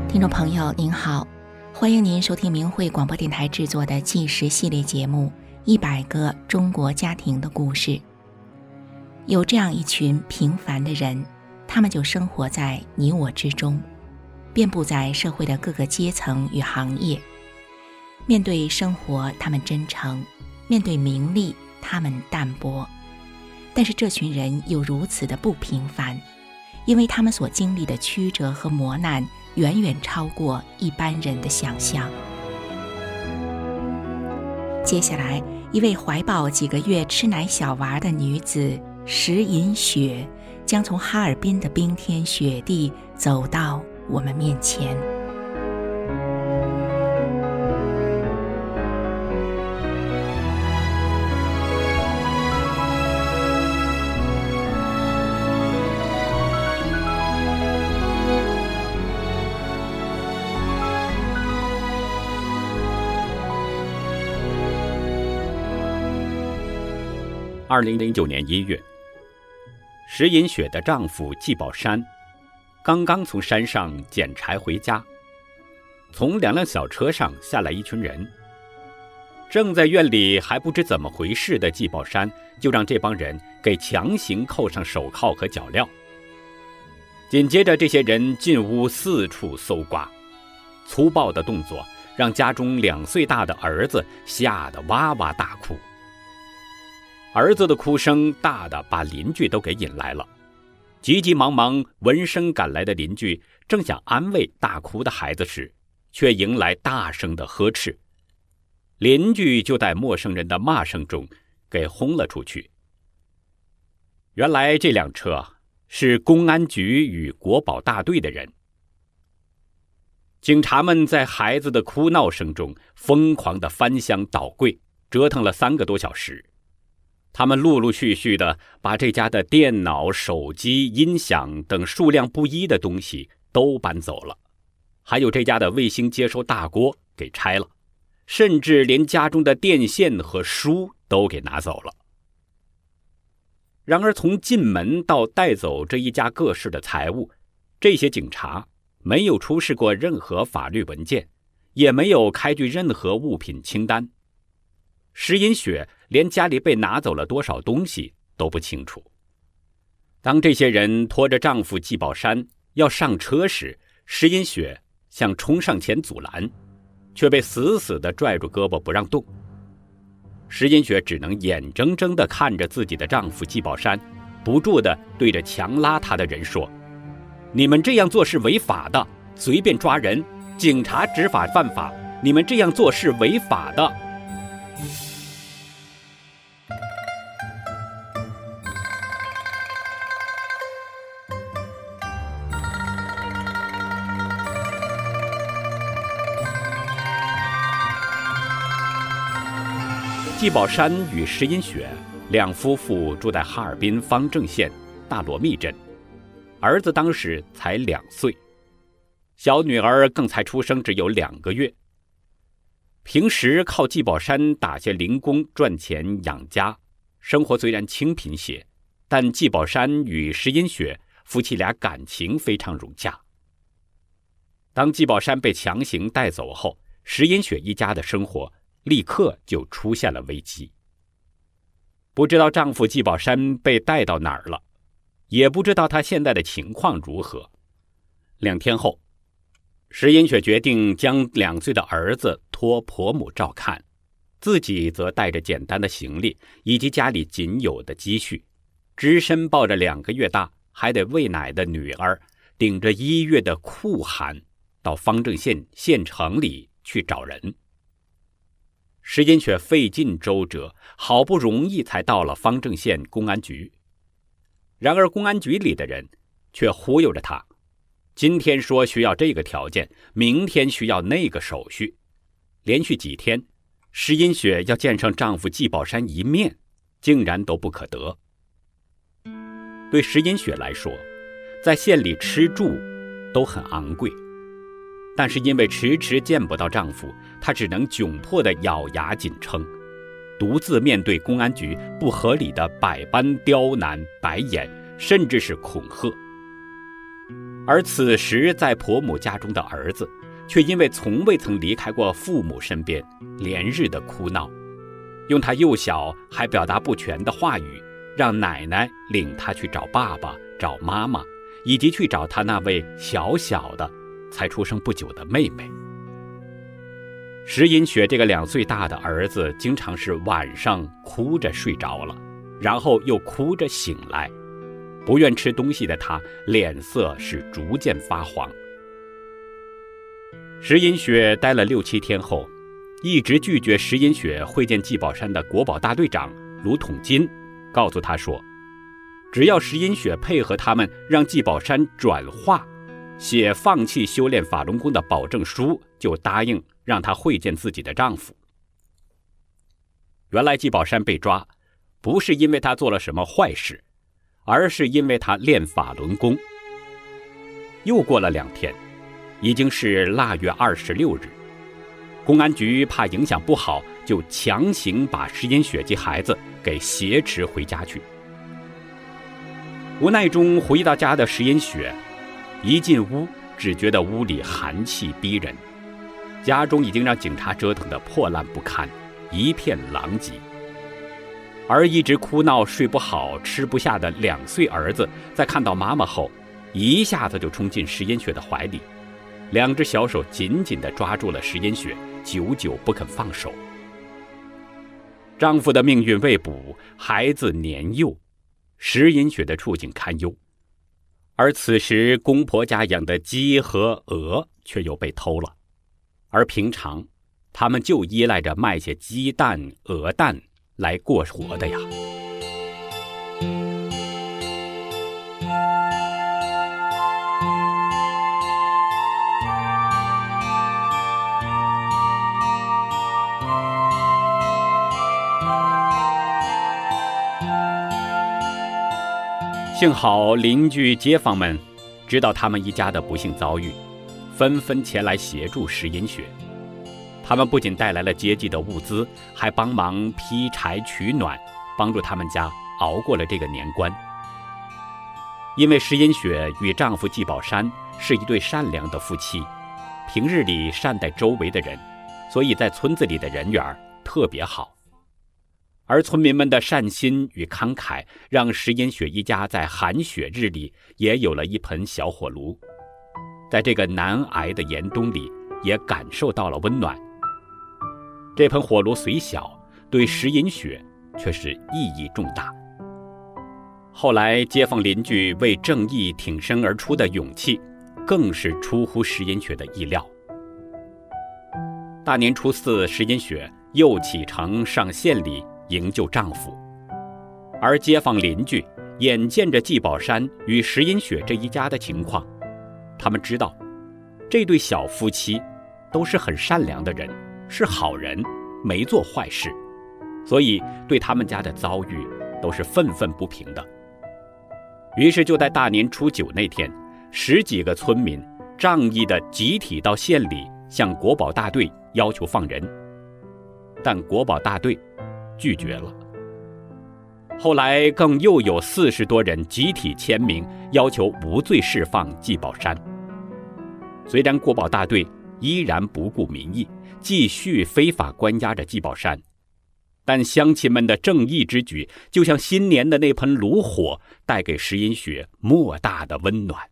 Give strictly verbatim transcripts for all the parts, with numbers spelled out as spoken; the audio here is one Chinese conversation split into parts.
听众朋友您好，欢迎您收听明慧广播电台制作的纪实系列节目《一百个中国家庭的故事》。有这样一群平凡的人，他们就生活在你我之中，遍布在社会的各个阶层与行业。面对生活，他们真诚；面对名利，他们淡泊。但是这群人又如此的不平凡，因为他们所经历的曲折和磨难远远超过一般人的想象。接下来，一位怀抱几个月吃奶小娃的女子石银雪，将从哈尔滨的冰天雪地走到我们面前。 二零零九年一月，石银雪的丈夫季宝山刚刚从山上捡柴回家，从两辆小车上下来一群人。正在院里还不知怎么回事的季宝山，就让这帮人给强行扣上手铐和脚镣。紧接着，这些人进屋四处搜刮，粗暴的动作让家中两岁大的儿子吓得哇哇大哭。儿子的哭声大的把邻居都给引来了，急急忙忙闻声赶来的邻居正想安慰大哭的孩子时，却迎来大声的呵斥。邻居就在陌生人的骂声中给轰了出去。原来这辆车是公安局与国保大队的人。警察们在孩子的哭闹声中疯狂地翻箱倒柜，折腾了三个多小时。他们陆陆续续地把这家的电脑、手机、音响等数量不一的东西都搬走了，还有这家的卫星接收大锅给拆了，甚至连家中的电线和书都给拿走了。然而从进门到带走这一家各式的财物，这些警察没有出示过任何法律文件，也没有开具任何物品清单。石银雪连家里被拿走了多少东西都不清楚。当这些人拖着丈夫季宝山要上车时，石银雪想冲上前阻拦，却被死死地拽住胳膊不让动。石银雪只能眼睁睁地看着自己的丈夫季宝山不住地对着强拉他的人说：你们这样做是违法的，随便抓人，警察执法犯法，你们这样做是违法的。季宝山与石银雪两夫妇住在哈尔滨方正县大罗密镇，儿子当时才两岁，小女儿更才出生只有两个月。平时靠季宝山打些零工赚钱养家，生活虽然清贫些，但季宝山与石银雪夫妻俩感情非常融洽。当季宝山被强行带走后，石银雪一家的生活立刻就出现了危机。不知道丈夫季宝山被带到哪儿了，也不知道他现在的情况如何。两天后，石银雪决定将两岁的儿子托婆母照看，自己则带着简单的行李以及家里仅有的积蓄，只身抱着两个月大还得喂奶的女儿，顶着一月的酷寒，到方正县县城里去找人。石银雪费尽周折，好不容易才到了方正县公安局。然而公安局里的人却忽悠着他，今天说需要这个条件，明天需要那个手续。连续几天，石银雪要见上丈夫季宝山一面，竟然都不可得。对石银雪来说，在县里吃住都很昂贵，但是因为迟迟见不到丈夫，她只能窘迫地咬牙紧撑，独自面对公安局不合理的百般刁难、白眼，甚至是恐吓。 而此时在婆母家中的儿子，却因为从未曾离开过父母身边，连日的哭闹，用他幼小还表达不全的话语，让奶奶领他去找爸爸、找妈妈，以及去找他那位小小的才出生不久的妹妹。石银雪这个两岁大的儿子，经常是晚上哭着睡着了，然后又哭着醒来，不愿吃东西的他脸色是逐渐发黄。石银雪待了六七天后，一直拒绝石银雪会见季宝山的国保大队长卢统金，告诉他说，只要石银雪配合他们让季宝山转化写放弃修炼法轮功的保证书，就答应让她会见自己的丈夫。原来季宝山被抓，不是因为他做了什么坏事，而是因为他练法轮功。又过了两天，已经是腊月二十六日，公安局怕影响不好，就强行把石银雪及孩子给挟持回家去。无奈中回到家的石银雪，一进屋只觉得屋里寒气逼人，家中已经让警察折腾得破烂不堪，一片狼藉。而一直哭闹睡不好吃不下的两岁儿子，在看到妈妈后，一下子就冲进石银雪的怀里，两只小手紧紧地抓住了石银雪，久久不肯放手。丈夫的命运未卜，孩子年幼，石银雪的处境堪忧。而此时公婆家养的鸡和鹅却又被偷了，而平常他们就依赖着卖些鸡蛋、鹅蛋来过活的呀。幸好邻居街坊们知道他们一家的不幸遭遇，纷纷前来协助石银雪。他们不仅带来了接济的物资，还帮忙劈柴取暖，帮助他们家熬过了这个年关。因为石银雪与丈夫季宝山是一对善良的夫妻，平日里善待周围的人，所以在村子里的人缘特别好。而村民们的善心与慷慨，让石银雪一家在寒雪日里也有了一盆小火炉，在这个难挨的严冬里也感受到了温暖。这盆火炉虽小，对石银雪却是意义重大。后来街坊邻居为正义挺身而出的勇气，更是出乎石银雪的意料。大年初四，石银雪又启程上县里营救丈夫，而街坊邻居眼见着季宝山与石银雪这一家的情况，他们知道这对小夫妻都是很善良的人，是好人，没做坏事，所以对他们家的遭遇都是愤愤不平的。于是就在大年初九那天，十几个村民仗义的集体到县里向国保大队要求放人，但国保大队拒绝了。后来更又有四十多人集体签名要求无罪释放季宝山。虽然国保大队依然不顾民意，继续非法关押着季宝山，但乡亲们的正义之举就像新年的那盆炉火，带给石银雪莫大的温暖。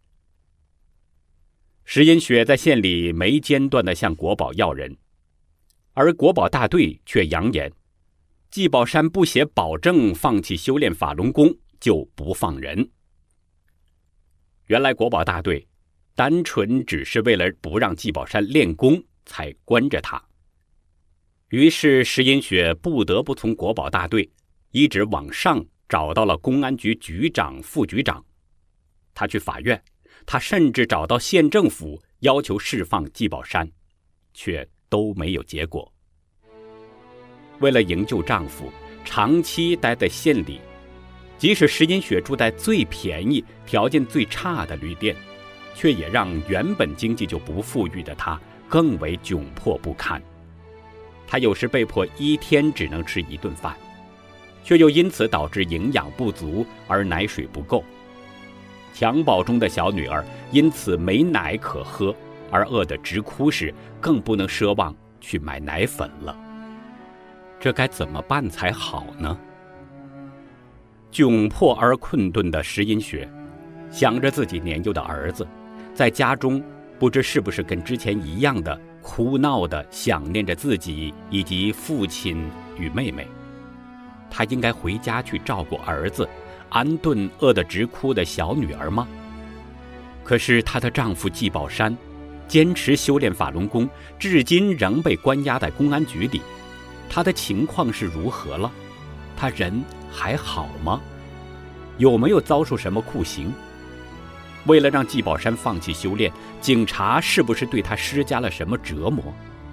石银雪在县里没间断地向国保要人，而国保大队却扬言季宝山不写保证放弃修炼法轮功就不放人。原来国保大队单纯只是为了不让季宝山练功才关着他。于是石银雪不得不从国保大队一直往上找到了公安局局长、副局长。他去法院，他甚至找到县政府要求释放季宝山，却都没有结果。为了营救丈夫，长期待在县里，即使石银雪住在最便宜、条件最差的旅店，却也让原本经济就不富裕的她更为窘迫不堪。她有时被迫一天只能吃一顿饭，却又因此导致营养不足而奶水不够。 襁褓中的小女儿因此没奶可喝，而饿得直哭时，更不能奢望去买奶粉了。这该怎么办才好呢？窘迫而困顿的石英雪想着自己年幼的儿子，在家中不知是不是跟之前一样的哭闹地想念着自己以及父亲与妹妹。她应该回家去照顾儿子，安顿饿得直哭的小女儿吗？可是她的丈夫季宝山坚持修炼法轮功，至今仍被关押在公安局里。他的情况是如何了？他人还好吗？有没有遭受什么酷刑？为了让季宝山放弃修炼，警察是不是对他施加了什么折磨？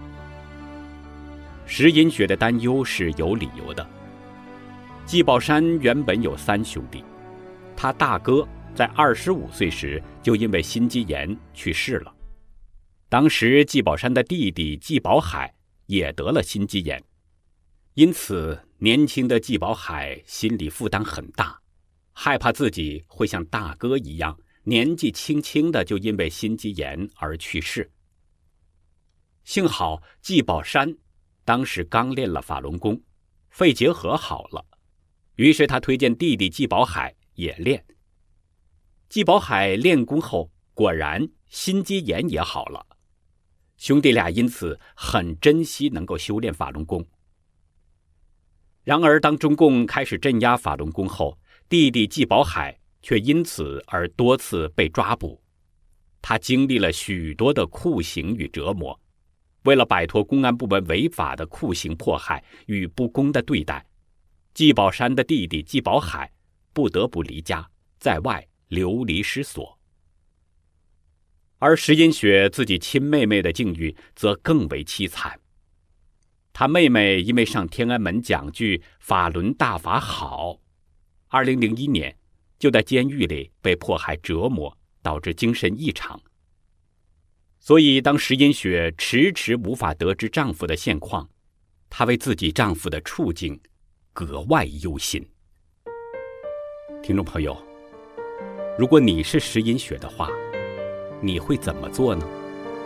石银雪的担忧是有理由的。季宝山原本有三兄弟，他大哥在二十五岁时就因为心肌炎去世了。当时季宝山的弟弟季宝海也得了心肌炎，因此年轻的季宝海心理负担很大，害怕自己会像大哥一样年纪轻轻的就因为心肌炎而去世。幸好季宝山当时刚练了法轮功，肺结核好了，于是他推荐弟弟季宝海也练。季宝海练功后，果然心肌炎也好了，兄弟俩因此很珍惜能够修炼法轮功。然而当中共开始镇压法轮功后，弟弟季宝海却因此而多次被抓捕。他经历了许多的酷刑与折磨，为了摆脱公安部门违法的酷刑迫害与不公的对待，季宝山的弟弟季宝海不得不离家，在外流离失所。而石银雪自己亲妹妹的境遇则更为凄惨。她妹妹因为上天安门讲句法轮大法好，二零零一年就在监狱里被迫害折磨，导致精神异常。所以当石银雪迟迟无法得知丈夫的现况，她为自己丈夫的处境格外忧心。听众朋友，如果你是石银雪的话，你会怎么做呢？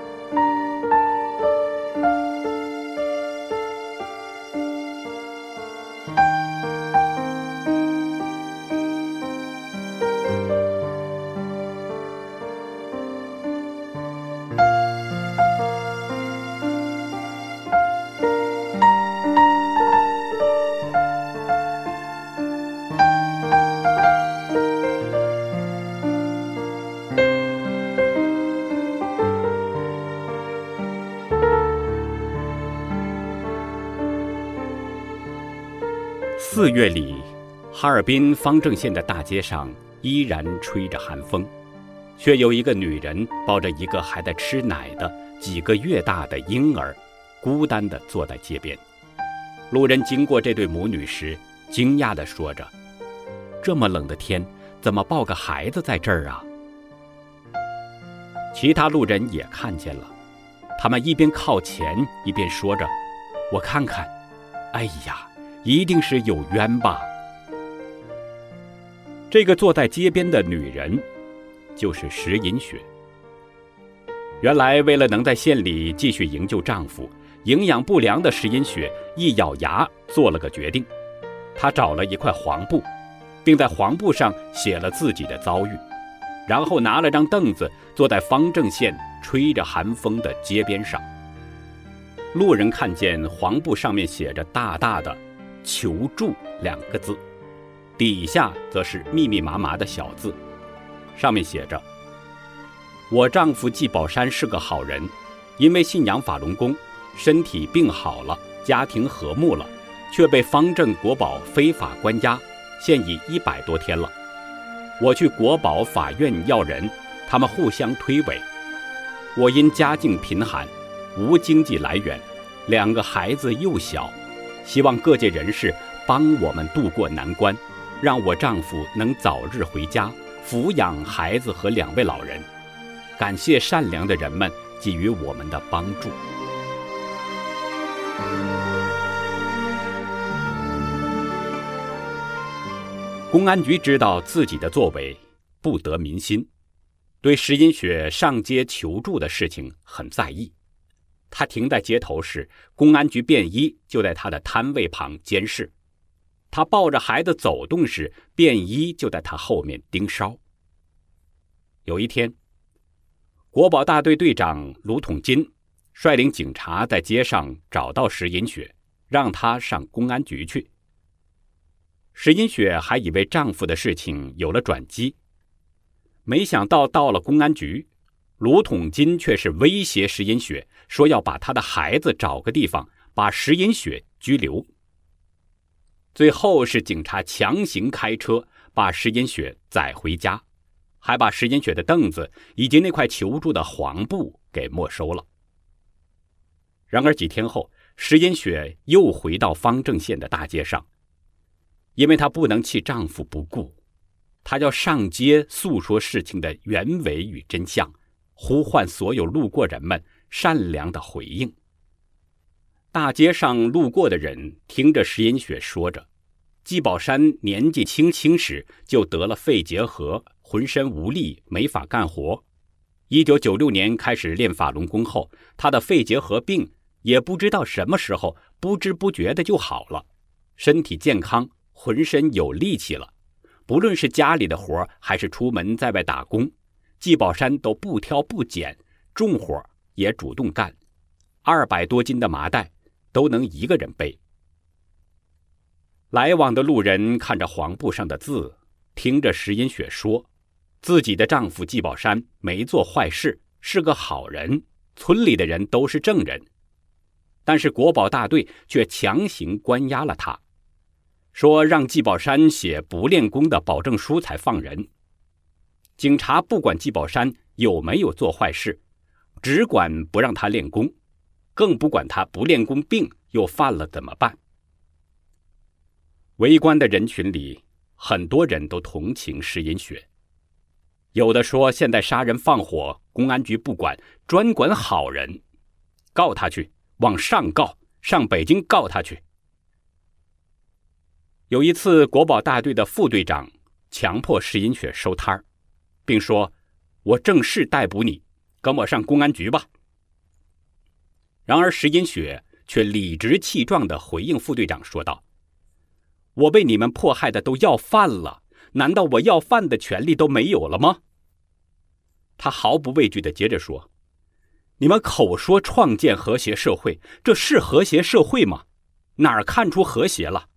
四月里，哈尔滨方正县的大街上依然吹着寒风，却有一个女人抱着一个还在吃奶的几个月大的婴儿，孤单地坐在街边。路人经过这对母女时，惊讶地说着：“这么冷的天，怎么抱个孩子在这儿啊？”其他路人也看见了，他们一边靠前一边说着：“我看看，哎呀，一定是有冤吧。”这个坐在街边的女人就是石银雪。原来为了能在县里继续营救丈夫，营养不良的石银雪一咬牙做了个决定。她找了一块黄布，并在黄布上写了自己的遭遇，然后拿了张凳子坐在方正县吹着寒风的街边上。路人看见黄布上面写着大大的求助两个字，底下则是密密麻麻的小字，上面写着：我丈夫季宝山是个好人，因为信仰法轮功，身体病好了，家庭和睦了，却被方正国保非法关押，现已一百多天了。我去国保法院要人，他们互相推诿。我因家境贫寒，无经济来源，两个孩子幼小，希望各界人士帮我们渡过难关，让我丈夫能早日回家抚养孩子和两位老人。感谢善良的人们给予我们的帮助。公安局知道自己的作为， 不得民心，对石银雪上街求助的事情很在意。他停在街头时，公安局便衣就在他的摊位旁监视；他抱着孩子走动时，便衣就在他后面盯梢。有一天，国保大队队长卢统金率领警察在街上找到石银雪，让他上公安局去。石银雪还以为丈夫的事情有了转机，没想到到了公安局，卢统金却是威胁石银雪，说要把他的孩子找个地方把石银雪拘留。最后是警察强行开车把石银雪载回家，还把石银雪的凳子以及那块求助的黄布给没收了。然而几天后，石银雪又回到方正县的大街上，因为她不能弃丈夫不顾，她要上街诉说事情的原委与真相，呼唤所有路过人们善良的回应。大街上路过的人听着石银雪说着，季宝山年纪轻轻时就得了肺结核，浑身无力，没法干活。一九九六年开始练法轮功后，他的肺结核病也不知道什么时候不知不觉的就好了，身体健康，浑身有力气了。不论是家里的活还是出门在外打工，季宝山都不挑不拣，重活也主动干，二百多斤的麻袋都能一个人背。来往的路人看着黄布上的字，听着石银雪说自己的丈夫季宝山没做坏事，是个好人，村里的人都是正人。但是国保大队却强行关押了他，说让季宝山写不练功的保证书才放人。警察不管季宝山有没有做坏事，只管不让他练功，更不管他不练功病又犯了怎么办。围观的人群里，很多人都同情石银雪，有的说现在杀人放火，公安局不管，专管好人，告他去，往上告，上北京告他去。有一次，国保大队的副队长强迫石银雪收摊儿，并说：“我正式逮捕你，跟我上公安局吧。”然而石银雪却理直气壮地回应副队长说道：“我被你们迫害的都要饭了，难道我要饭的权利都没有了吗？”他毫不畏惧地接着说：“你们口说创建和谐社会，这是和谐社会吗？哪儿看出和谐了？”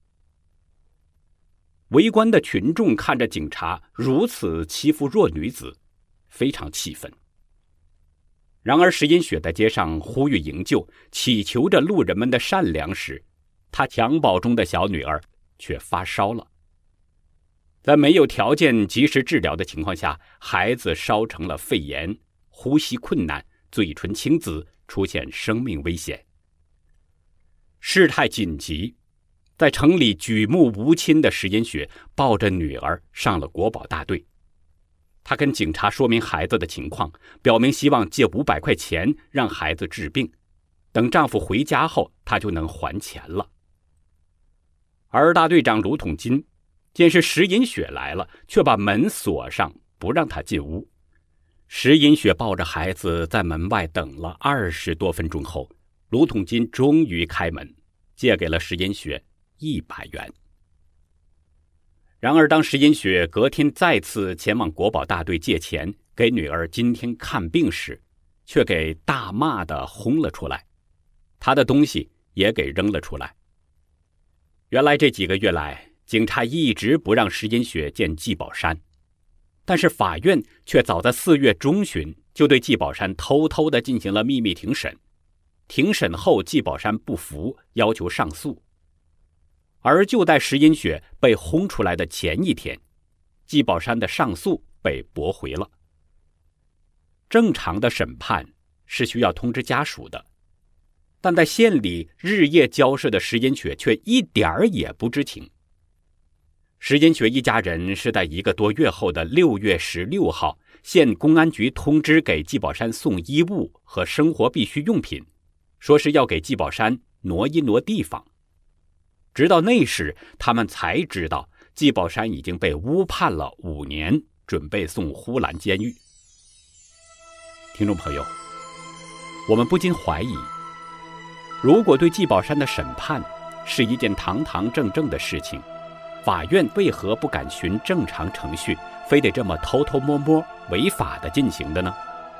围观的群众看着警察如此欺负弱女子，非常气愤。然而石银雪在街上呼吁营救，祈求着路人们的善良时，她襁褓中的小女儿却发烧了。在没有条件及时治疗的情况下，孩子烧成了肺炎，呼吸困难，嘴唇青紫，出现生命危险。事态紧急，在城里举目无亲的石银雪抱着女儿上了国保大队。她跟警察说明孩子的情况，表明希望借五百块钱让孩子治病，等丈夫回家后她就能还钱了。而大队长卢统金见是石银雪来了，却把门锁上，不让她进屋。石银雪抱着孩子在门外等了二十多分钟后，卢统金终于开门，借给了石银雪一百元。然而当石银雪隔天再次前往国保大队借钱给女儿今天看病时，却给大骂地轰了出来，她的东西也给扔了出来。原来这几个月来，警察一直不让石银雪见季宝山，但是法院却早在四月中旬就对季宝山偷偷地进行了秘密庭审。庭审后，季宝山不服，要求上诉。而就在石银雪被轰出来的前一天，季宝山的上诉被驳回了。正常的审判是需要通知家属的，但在县里日夜交涉的石银雪却一点儿也不知情。石银雪一家人是在一个多月后的六月十六号，县公安局通知给季宝山送衣物和生活必需用品，说是要给季宝山挪一挪地方。直到那时，他们才知道季宝山已经被误判了五年， 准备送呼兰监狱。听众朋友，我们不禁怀疑，如果对季宝山的审判是一件堂堂正正的事情，法院为何不敢循正常程序，非得这么偷偷摸摸违法的进行的呢？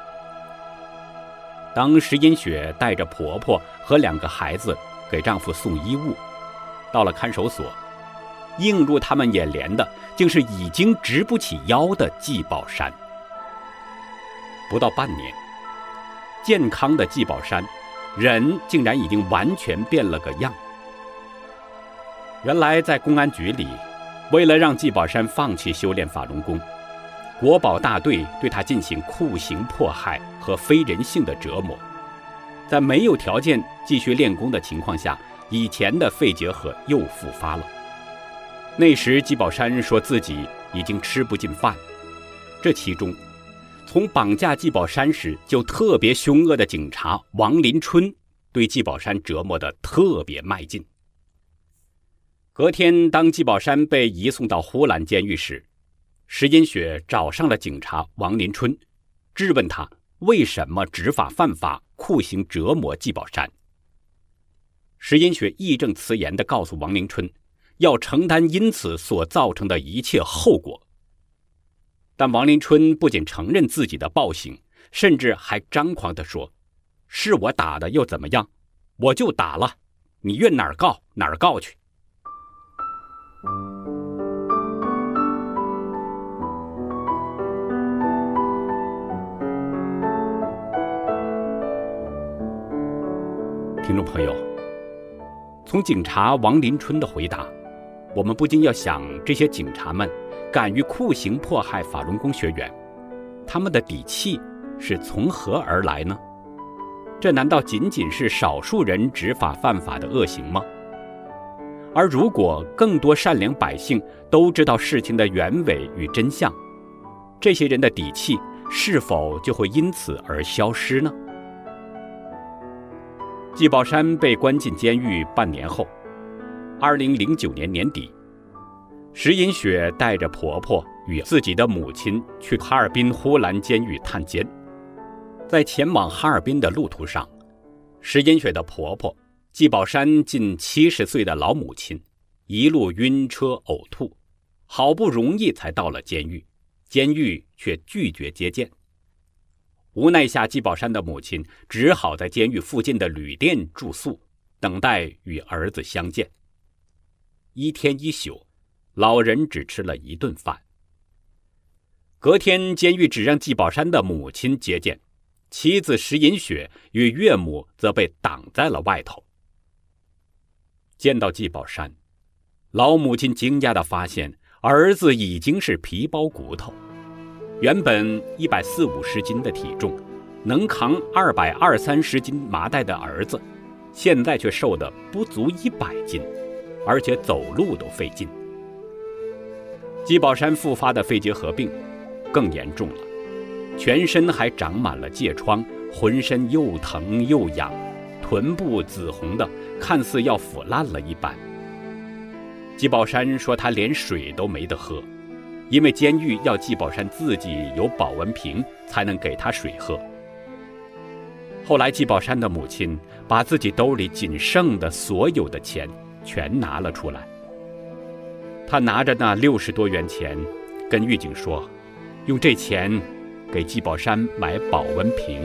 当石银雪带着婆婆和两个孩子给丈夫送衣物，到了看守所，映入他们眼帘的竟是已经直不起腰的季宝山。不到半年，健康的季宝山人竟然已经完全变了个样。原来在公安局里，为了让季宝山放弃修炼法轮功，国保大队对他进行酷刑迫害和非人性的折磨。在没有条件继续练功的情况下，以前的肺结核又复发了。那时季宝山说自己已经吃不进饭，这其中从绑架季宝山时就特别凶恶的警察王林春对季宝山折磨得特别卖劲。隔天，当季宝山被移送到呼兰监狱时，石银雪找上了警察王林春，质问他为什么执法犯法，酷刑折磨季宝山。石银雪义正辞严地告诉王林春，要承担因此所造成的一切后果。但王林春不仅承认自己的暴行，甚至还张狂地说，是我打的又怎么样，我就打了，你愿哪儿告哪儿告去。听众朋友，从警察王林春的回答，我们不禁要想，这些警察们敢于酷刑迫害法轮功学员，他们的底气是从何而来呢？这难道仅仅是少数人执法犯法的恶行吗？而如果更多善良百姓都知道事情的原委与真相，这些人的底气是否就会因此而消失呢？季宝山被关进监狱半年后，二零零九年年底，石银雪带着婆婆与自己的母亲去哈尔滨呼兰监狱探监。在前往哈尔滨的路途上，石银雪的婆婆季宝山近七十岁的老母亲一路晕车呕吐，好不容易才到了监狱，监狱却拒绝接见。无奈下，季宝山的母亲只好在监狱附近的旅店住宿，等待与儿子相见。一天一宿，老人只吃了一顿饭。隔天，监狱只让季宝山的母亲接见，妻子石银雪与岳母则被挡在了外头。见到季宝山，老母亲惊讶地发现儿子已经是皮包骨头。原本一百四五十斤的体重，能扛二百二三十斤麻袋的儿子，现在却瘦得不足一百斤，而且走路都费劲。季宝山复发的肺结核病更严重了，全身还长满了疥疮，浑身又疼又痒，臀部紫红的，看似要腐烂了一般。季宝山说他连水都没得喝，因为监狱要季宝山自己有保温瓶才能给他水喝。后来季宝山的母亲把自己兜里仅剩的所有的钱全拿了出来，他拿着那六十多元钱跟狱警说，用这钱给季宝山买保温瓶。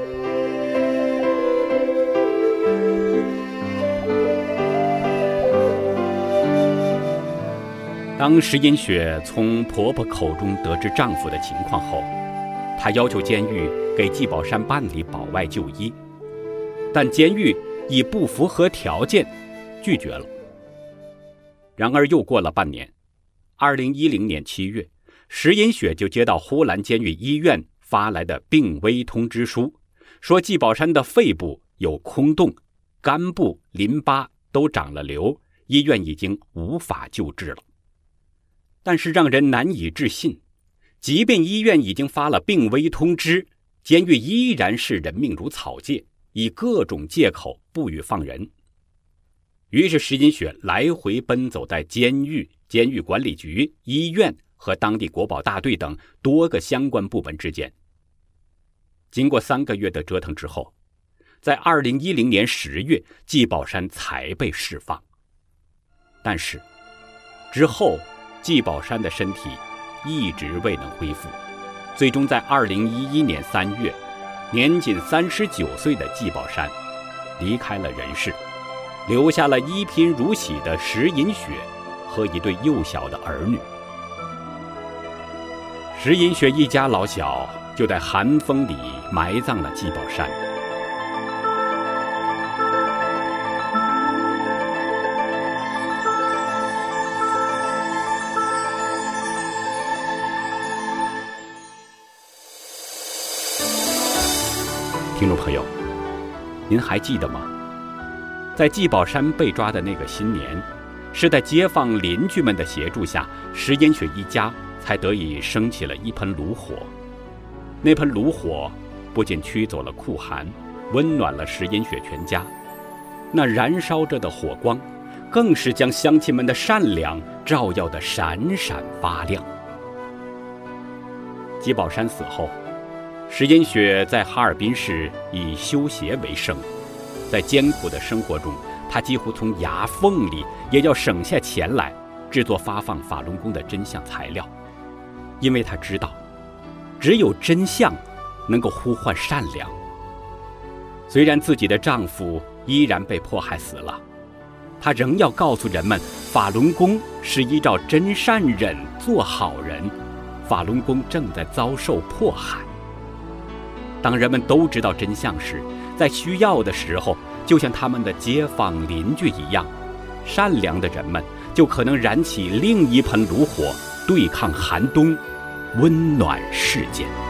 当石银雪从婆婆口中得知丈夫的情况后，她要求监狱给季宝山办理保外就医，但监狱以不符合条件拒绝了。然而又过了半年，二零一零年七月，石银雪就接到呼兰监狱医院发来的病危通知书，说季宝山的肺部有空洞，肝部、淋巴都长了瘤，医院已经无法救治了。但是让人难以置信，即便医院已经发了病危通知，监狱依然是人命如草芥，以各种借口不予放人。于是石银雪来回奔走在监狱、监狱管理局、医院和当地国保大队等多个相关部门之间。经过三个月的折腾之后，在二零一零年十月，季宝山才被释放。但是之后季宝山的身体一直未能恢复，最终在二零一一年三月，年仅三十九岁的季宝山离开了人世，留下了一贫如洗的石银雪和一对幼小的儿女。石银雪一家老小就在寒风里埋葬了季宝山。听众朋友，您还记得吗？在季宝山被抓的那个新年，是在街坊邻居们的协助下，石银雪一家才得以升起了一盆炉火。那盆炉火不仅驱走了酷寒，温暖了石银雪全家，那燃烧着的火光更是将乡亲们的善良照耀得闪闪发亮。季宝山死后，石银雪在哈尔滨市以修鞋为生，在艰苦的生活中，他几乎从牙缝里也要省下钱来制作发放法轮功的真相材料，因为他知道，只有真相能够呼唤善良。虽然自己的丈夫依然被迫害死了，她仍要告诉人们，法轮功是依照真善忍做好人，法轮功正在遭受迫害。当人们都知道真相时，在需要的时候，就像他们的街坊邻居一样，善良的人们就可能燃起另一盆炉火，对抗寒冬，温暖世间。